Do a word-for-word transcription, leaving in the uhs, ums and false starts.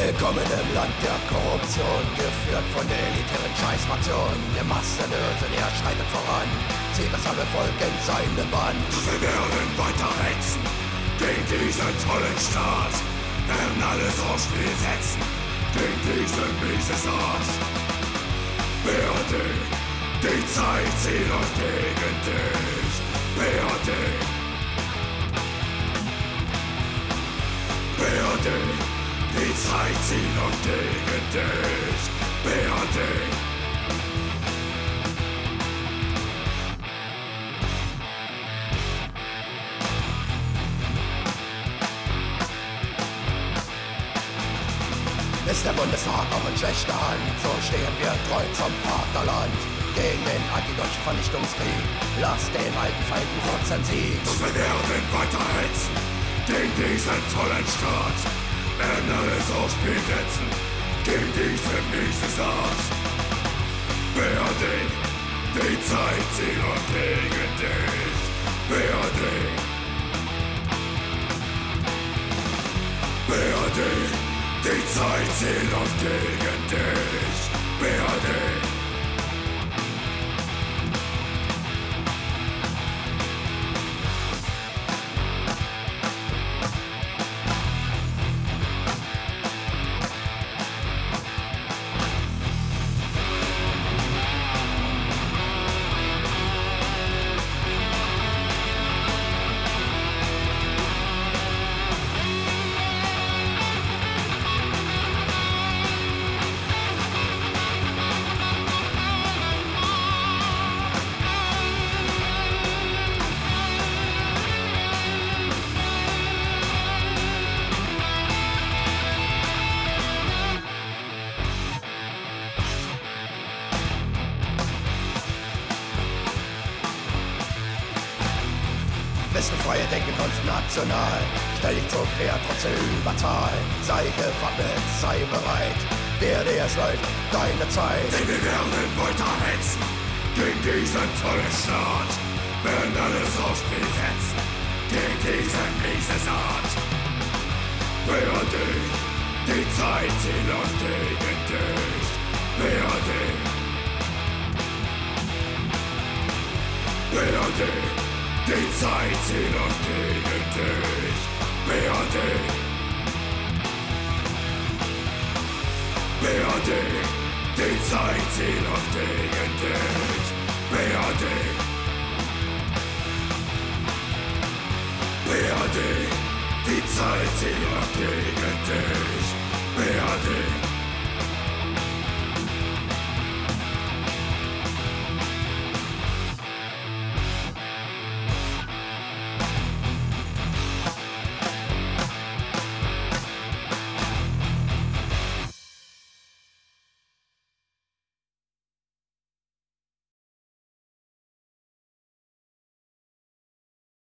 Willkommen im Land der Korruption, geführt von der elitären Scheißfraktion. Der Massenöse, der schreitet voran, zieht das halbe Volk in seinen Bann. Wir werden weiter hetzen gegen diesen tollen Staat, werden alles aufs Spiel setzen gegen diesen miese Saat. B R D, die Zeit, sie läuft gegen dich. B R D, B R D, die Zeit, sie läuft gegen dich. B R D. Ist der Bundestag auch in schlechter Hand, so stehen wir treu zum Vaterland. Gegen den antideutschen Vernichtungskrieg, lasst den alten Feinden kurzen Sieg. Und wir werden weiter hetzen gegen diesen tollen Staat, werden alles aufs Spiel setzen gegen diese miese Saat. B R D, die Zeit, sie läuft gegen dich. B R D, B R D, die Zeit, sie läuft gegen dich. B R D. Bist du freie Denken und national, stell dich zur Wehr trotz der Überzahl. Sei gewappnet, sei bereit, B R D, es läuft deine Zeit. Denn wir werden weiter hetzen gegen diesen tollen Staat, werden alles aufs Spiel setzen gegen diese miese Saat. B R D, die Zeit, sie läuft gegen dich. B R D, B R D, die Zeit, sie läuft gegen dich. B R D, B R D, die Zeit, sie läuft gegen dich. B R D, B R D, die Zeit, sie läuft gegen dich. B R D.